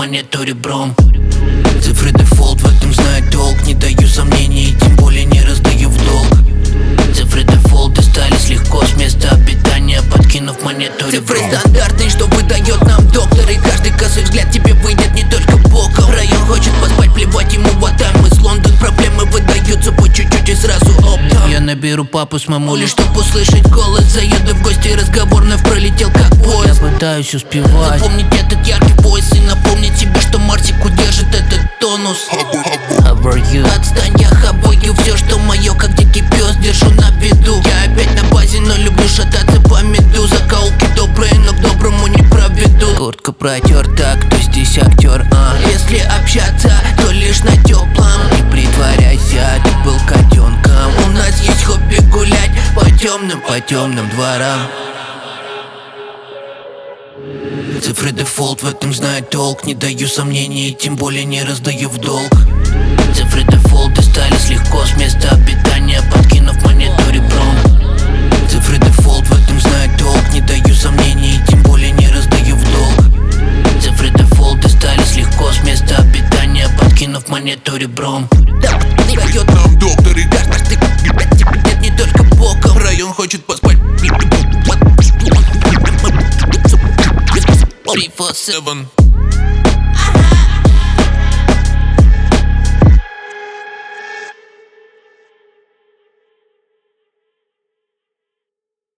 монету ребром. Цифры дефолт, в этом знаю толк. Не даю сомнений и тем более не раздаю в долг. Цифры дефолт достались легко с места обитания, подкинув монету ребром. Цифры стандартные, что выдает нам доктор, и каждый косой взгляд тебе выйдет не только боком. Район хочет поспать, плевать ему в атам. Из Лондон проблемы выдаются по чуть-чуть и сразу оптом. Я наберу папу с мамулей, Чтоб услышать голос, заеду в гости, разговор вновь пролетел как поезд. я пытаюсь успевать. Запомнить этот яркий пояс и напомнить себе, что Мартик удержит этот тонус. How are you? Отстань, я хабою, все, что мое, как дикий пес, держу на виду. Я опять на базе, но люблю шататься по меду. Закоулки добрые, но к доброму не проведу. Куртка протерта, кто здесь актер, Если общаться, то лишь на теплом. Не притворяйся, ты был котенком. У нас есть хобби гулять по темным дворам. Цифры дефолт, в этом знаю толк. Не даю сомнений и тем более не раздаю в долг. Цифры дефолт достались легко с места обитания, подкинув монету ребром. Цифры дефолт, в этом знаю толк. Не даю сомнений и тем более не раздаю в долг. Цифры дефолт достались легко с места обитания, подкинув монету ребром. Дает нам доктор, и каждый нет не только боком. Район хочет поспать. 347